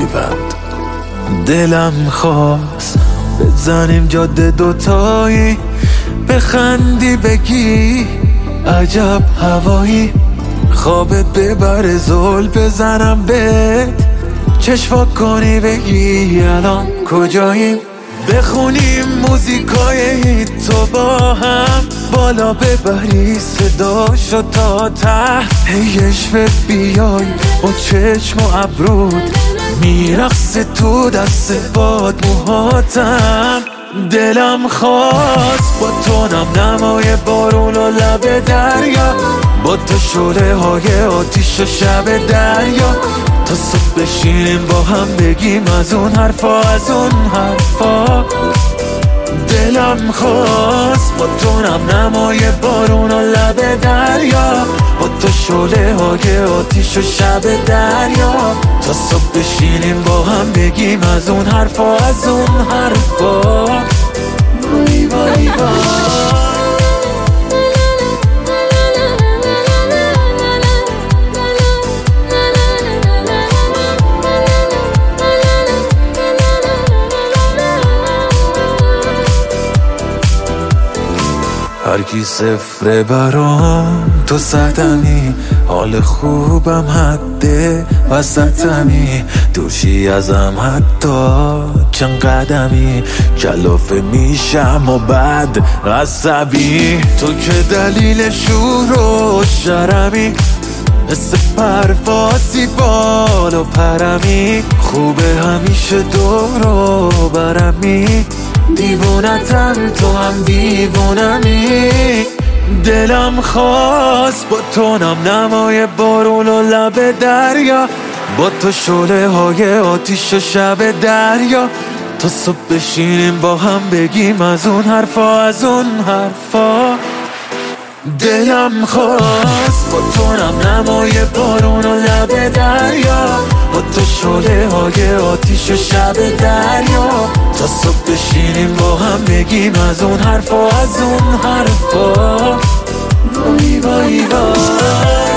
پایبند. دلم خواست بزنیم جاده دوتایی، بخندی بگی عجب هوایی، خوابت ببره زل بزنم بهت، چشم کنی بگی الان کجاییم، بخونیم موزیکای هیت تو با هم، بالا ببری صداشو تا ته، هیشوت بیای با چشم و ابرود، میرقصه تو دست باد موهاتم. دلم خواست با تو نمای بارون و لب دریا، با تو شعله های آتیش و شب دریا، تا صبح بشینیم با هم بگیم از اون حرفا از اون حرفا. دلم خواست با تو نمای بارون و لب دریا، با تو شعله های آتیش و شب دریا، تا صبح بشینیم با هم بگیم از اون حرفا از اون حرفا. وای وای وای. هرکی صفره برام تو سهتمی، حال خوبم حده وسطمی، دورشی ازم حتی چند قدمی، کلافه میشم و بعد عصبی، تو که دلیل شور و شرمی، مثل پروازی بال و پرمی، خوبه همیشه دور و برمی، دیوونتم تو هم دیوونمی. دلم خواست با تو نمای بارون و لب دریا، با تو شعله های آتیش و شب دریا، تا صبح بشینیم با هم بگیم از اون حرفا از اون حرفا. دلم خواست با تو نمای بارون و لب دریا، با تو شعله های آتیش و شب دریا، تا صبح بشینیم با هم بگیم از اون حرفا از اون حرفا. وای وای وای.